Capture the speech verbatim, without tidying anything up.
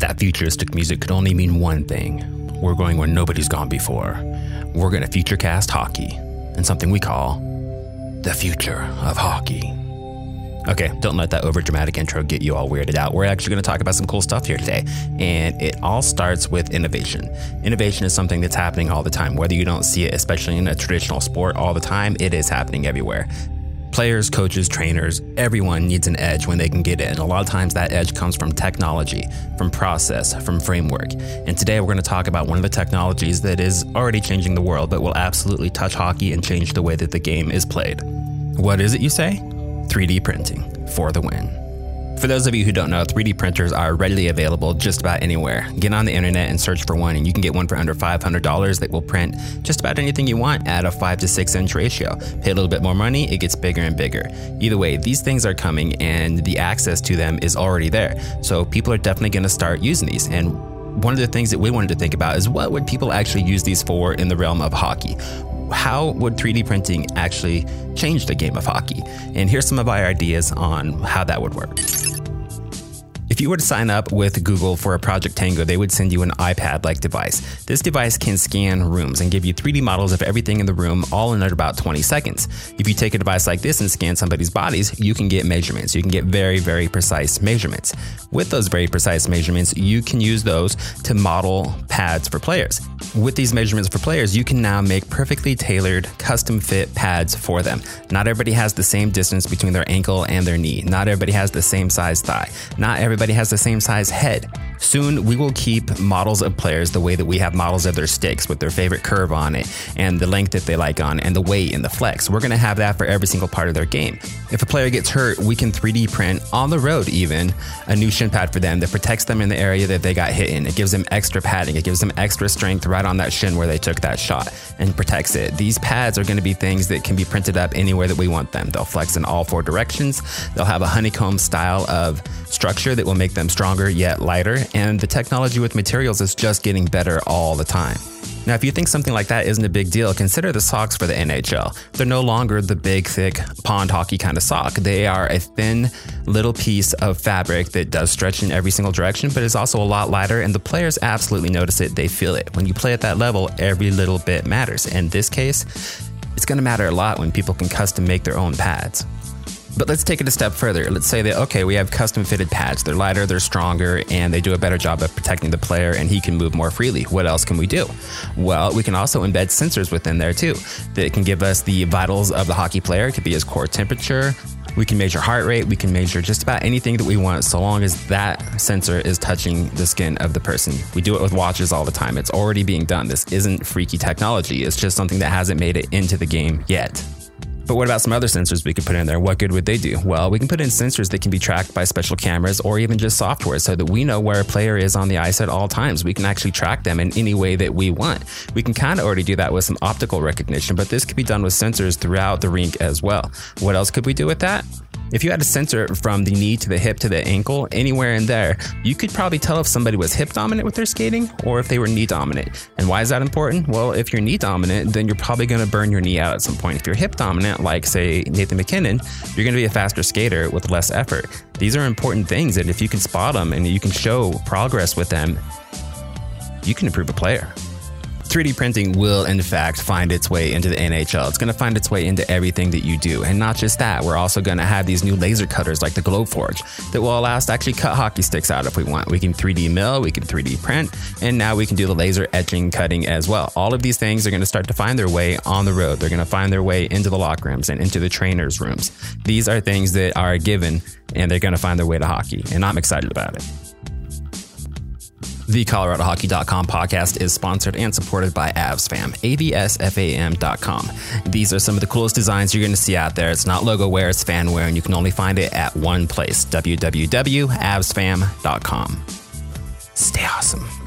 That futuristic music could only mean one thing. We're going where nobody's gone before. We're going to futurecast hockey and something we call the future of hockey. Okay, don't let that overdramatic intro get you all weirded out. We're actually going to talk about some cool stuff here today, and it all starts with innovation. Innovation is something that's happening all the time. Whether you don't see it, especially in a traditional sport all the time, it is happening everywhere. Players, coaches, trainers, everyone needs an edge when they can get it. And a lot of times that edge comes from technology, from process, from framework. And today we're going to talk about one of the technologies that is already changing the world, but will absolutely touch hockey and change the way that the game is played. What is it, you say? three D printing for the win. For those of you who don't know, three D printers are readily available just about anywhere. Get on the internet and search for one, and you can get one for under five hundred dollars that will print just about anything you want at a five to six inch ratio. Pay a little bit more money, it gets bigger and bigger. Either way, these things are coming and the access to them is already there. So people are definitely going to start using these. And one of the things that we wanted to think about is what would people actually use these for in the realm of hockey? How would three D printing actually change the game of hockey? And here's some of our ideas on how that would work. If you were to sign up with Google for a Project Tango, they would send you an iPad-like device. This device can scan rooms and give you three D models of everything in the room all in about twenty seconds. If you take a device like this and scan somebody's bodies, you can get measurements. You can get very, very precise measurements. With those very precise measurements, you can use those to model pads for players. With these measurements for players, you can now make perfectly tailored, custom-fit pads for them. Not everybody has the same distance between their ankle and their knee. Not everybody has the same size thigh. Not everybody has the same size head. Soon, we will keep models of players the way that we have models of their sticks with their favorite curve on it and the length that they like on and the weight and the flex. We're going to have that for every single part of their game. If a player gets hurt, we can three D print on the road even a new shin pad for them that protects them in the area that they got hit in. It gives them extra padding. It gives them extra strength right on that shin where they took that shot and protects it. These pads are going to be things that can be printed up anywhere that we want them. They'll flex in all four directions. They'll have a honeycomb style of structure that will make them stronger yet lighter, and the technology with materials is just getting better all the time. Now, if you think something like that isn't a big deal, consider the socks for the N H L. They're no longer the big, thick pond hockey kind of sock. They are a thin little piece of fabric that does stretch in every single direction, but is also a lot lighter, and the players absolutely notice it. They feel it. When you play at that level, every little bit matters. In this case, it's going to matter a lot when people can custom make their own pads. But let's take it a step further. Let's say that, okay, we have custom fitted pads. They're lighter, they're stronger, and they do a better job of protecting the player, and he can move more freely. What else can we do? Well, we can also embed sensors within there too that can give us the vitals of the hockey player. It could be his core temperature. We can measure heart rate. We can measure just about anything that we want, so long as that sensor is touching the skin of the person. We do it with watches all the time. It's already being done. This isn't freaky technology. It's just something that hasn't made it into the game yet. But what about some other sensors we could put in there? What good would they do? Well, we can put in sensors that can be tracked by special cameras or even just software so that we know where a player is on the ice at all times. We can actually track them in any way that we want. We can kind of already do that with some optical recognition, but this could be done with sensors throughout the rink as well. What else could we do with that? If you had a sensor from the knee to the hip to the ankle, anywhere in there, you could probably tell if somebody was hip dominant with their skating or if they were knee dominant. And why is that important? Well, if you're knee dominant, then you're probably going to burn your knee out at some point. If you're hip dominant, like say Nathan MacKinnon, you're going to be a faster skater with less effort. These are important things that if you can spot them and you can show progress with them, you can improve a player. three D printing will, in fact, find its way into the N H L. It's going to find its way into everything that you do. And not just that, we're also going to have these new laser cutters like the Glowforge that will allow us to actually cut hockey sticks out if we want. We can three D mill, we can three D print, and now we can do the laser etching, cutting as well. All of these things are going to start to find their way on the road. They're going to find their way into the locker rooms and into the trainers' rooms. These are things that are given, and they're going to find their way to hockey, and I'm excited about it. The Colorado Hockey dot com podcast is sponsored and supported by AvsFam, A V S F A M dot com. These are some of the coolest designs you're going to see out there. It's not logo wear, it's fan wear, and you can only find it at one place, w w w dot avs fam dot com. Stay awesome.